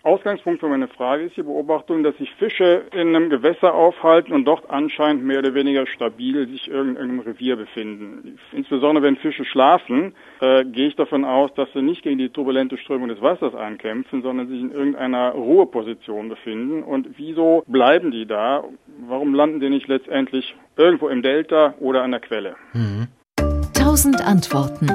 Ausgangspunkt für meine Frage ist die Beobachtung, dass sich Fische in einem Gewässer aufhalten und dort anscheinend mehr oder weniger stabil sich in irgendeinem Revier befinden. Insbesondere wenn Fische schlafen, gehe ich davon aus, dass sie nicht gegen die turbulente Strömung des Wassers ankämpfen, sondern sich in irgendeiner Ruheposition befinden. Und wieso bleiben die da? Warum landen die nicht letztendlich irgendwo im Delta oder an der Quelle? 1000 Antworten.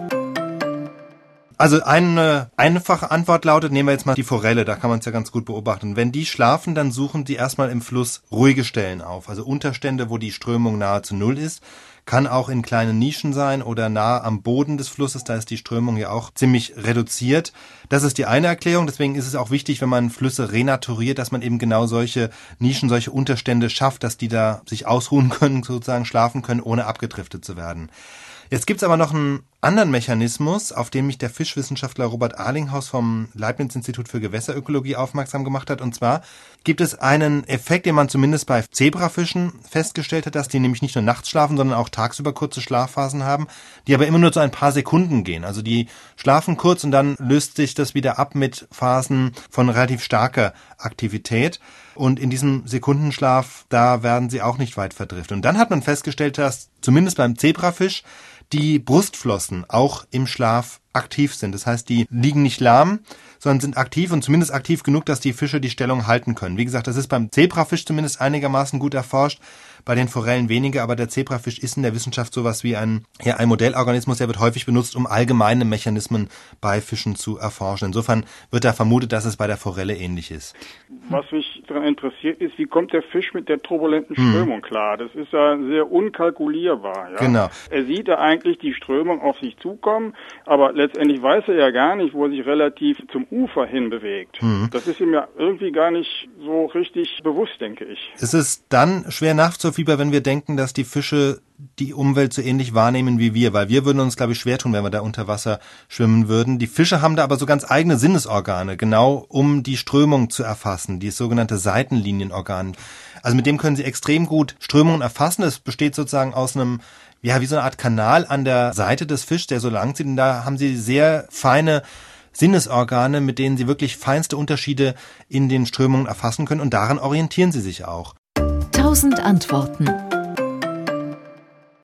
Also eine einfache Antwort lautet, nehmen wir jetzt mal die Forelle, da kann man es ja ganz gut beobachten. Wenn die schlafen, dann suchen sie erstmal im Fluss ruhige Stellen auf, also Unterstände, wo die Strömung nahezu null ist. Kann auch in kleinen Nischen sein oder nah am Boden des Flusses, da ist die Strömung ja auch ziemlich reduziert. Das ist die eine Erklärung, deswegen ist es auch wichtig, wenn man Flüsse renaturiert, dass man eben genau solche Nischen, solche Unterstände schafft, dass die da sich ausruhen können, sozusagen schlafen können, ohne abgedriftet zu werden. Jetzt gibt's aber noch einen anderen Mechanismus, auf den mich der Fischwissenschaftler Robert Arlinghaus vom Leibniz-Institut für Gewässerökologie aufmerksam gemacht hat. Und zwar gibt es einen Effekt, den man zumindest bei Zebrafischen festgestellt hat, dass die nämlich nicht nur nachts schlafen, sondern auch tagsüber kurze Schlafphasen haben, die aber immer nur so ein paar Sekunden gehen. Also die schlafen kurz und dann löst sich das wieder ab mit Phasen von relativ starker Aktivität. Und in diesem Sekundenschlaf, da werden sie auch nicht weit verdriftet. Und dann hat man festgestellt, dass zumindest beim Zebrafisch die Brustflossen auch im Schlaf aktiv sind. Das heißt, die liegen nicht lahm, sondern sind aktiv und zumindest aktiv genug, dass die Fische die Stellung halten können. Wie gesagt, das ist beim Zebrafisch zumindest einigermaßen gut erforscht, bei den Forellen weniger, aber der Zebrafisch ist in der Wissenschaft sowas wie ein Modellorganismus, der wird häufig benutzt, um allgemeine Mechanismen bei Fischen zu erforschen. Insofern wird da vermutet, dass es bei der Forelle ähnlich ist. Was mich daran interessiert ist, wie kommt der Fisch mit der turbulenten Strömung klar? Das ist ja sehr unkalkulierbar. Ja? Genau. Er sieht ja eigentlich die Strömung auf sich zukommen, aber letztendlich weiß er ja gar nicht, wo er sich relativ zum Ufer hin bewegt. Das ist ihm ja irgendwie gar nicht so richtig bewusst, denke ich. Es ist dann schwer nachzuvollziehen, wenn wir denken, dass die Fische die Umwelt so ähnlich wahrnehmen wie wir, weil wir würden uns, glaube ich, schwer tun, wenn wir da unter Wasser schwimmen würden. Die Fische haben da aber so ganz eigene Sinnesorgane, genau um die Strömung zu erfassen, die sogenannte Seitenlinienorgan. Also mit dem können sie extrem gut Strömungen erfassen. Es besteht sozusagen aus einem, wie so eine Art Kanal an der Seite des Fischs, der so lang zieht, und da haben sie sehr feine Sinnesorgane, mit denen sie wirklich feinste Unterschiede in den Strömungen erfassen können, und daran orientieren sie sich auch. 1000 Antworten.